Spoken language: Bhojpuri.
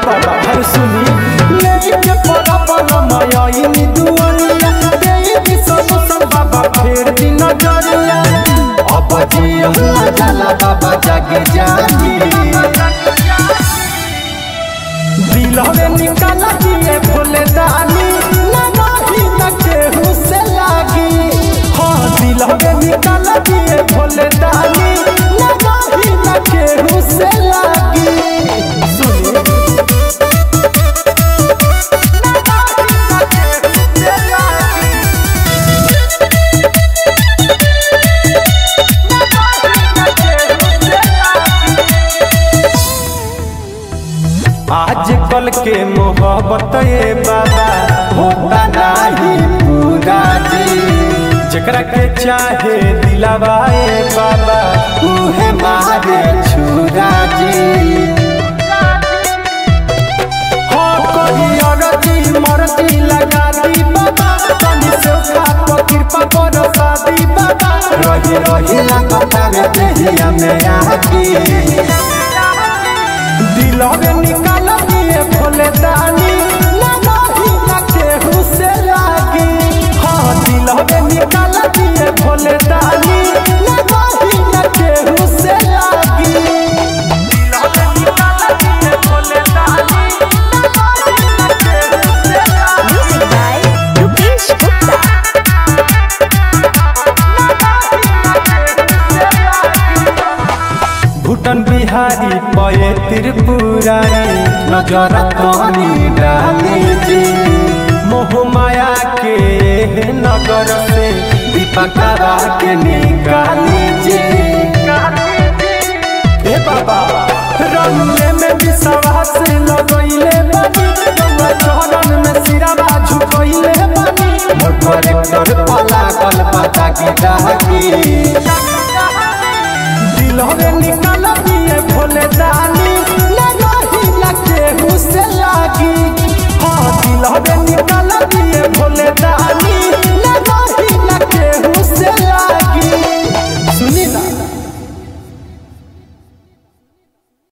बाबा हर सुनी लेके पड़ा बना मायाई दुआरिया देई सब सब बाबा फेर दिन नजरिया अब जिया जाला बाबा जागे जागी दिलवे निकाला दिए भोले दानी ना नाही ना केहू से लागी हाँ दिलवे निकाला दिए भोले दानी ना नाही ना केहू से लागी आजकल के मोहब्बत ये बाबा होता नहीं पूरा जी जकरा के चाहे दिलावा ये बाबा उहे मारे छुरा जी हो कोई औरती मरती लगा दी बाबा तनी से खाप कृपा करो शादी बाबा रही रही लगता रे देहिया में आकी दिलवे निकाल दिए भोले दानी ना नाही ना केहू से लागी हाँ दिलवे निकाल दिए भोले दानी ना नाही ना केहू से लागी दिलवे निकाल दिए भोले दानी ना नाही ना केहू से लागी Music by Rupesh Gupta. Bhutan Bihari पये त्रिपुरारी नजर तनी डाली जी मोह माया के नगर से दीपकरा के निकाली जी हे बाबा रंगे में विश्वास लगैले बनी चरण में सिरावा झुकैले बनी मोर करेक्टर पला कल पता की डाकी दिलवे निकाल